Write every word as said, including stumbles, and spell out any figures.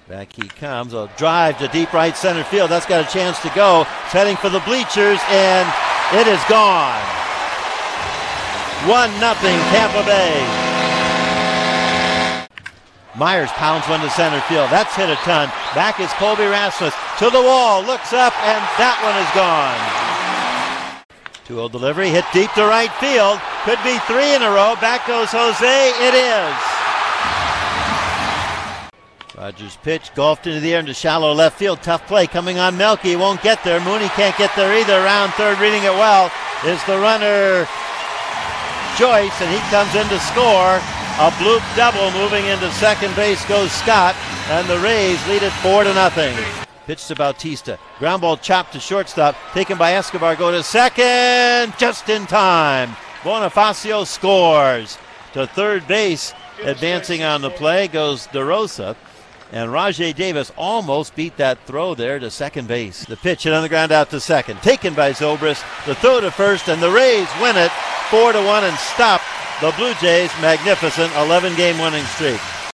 Back he comes. A drive to deep right center field. That's got a chance to go. It's heading for the bleachers, and it is gone. One nothing Tampa Bay. Myers pounds one to center field. That's hit a ton. Back is Colby Rasmus to the wall. Looks up, and that one is gone. two oh delivery, hit deep to right field. Could be three in a row. Back goes Jose. It is. Rogers' pitch golfed into the air into shallow left field. Tough play coming on Melky. Won't get there. Mooney can't get there either. Around third, reading it well, is the runner Joyce, and he comes in to score. A bloop double. Moving into second base goes Scott, and the Rays lead it four to nothing. Pitch to Bautista. Ground ball chopped to shortstop. Taken by Escobar. Go to second. Just in time. Bonifacio scores. To third base. Advancing on the play goes DeRosa. And Rajay Davis almost beat that throw there to second base. The pitch hit on the ground out to second. Taken by Zobrist. The throw to first, and the Rays win it four to one and stop the Blue Jays' magnificent eleven game winning streak.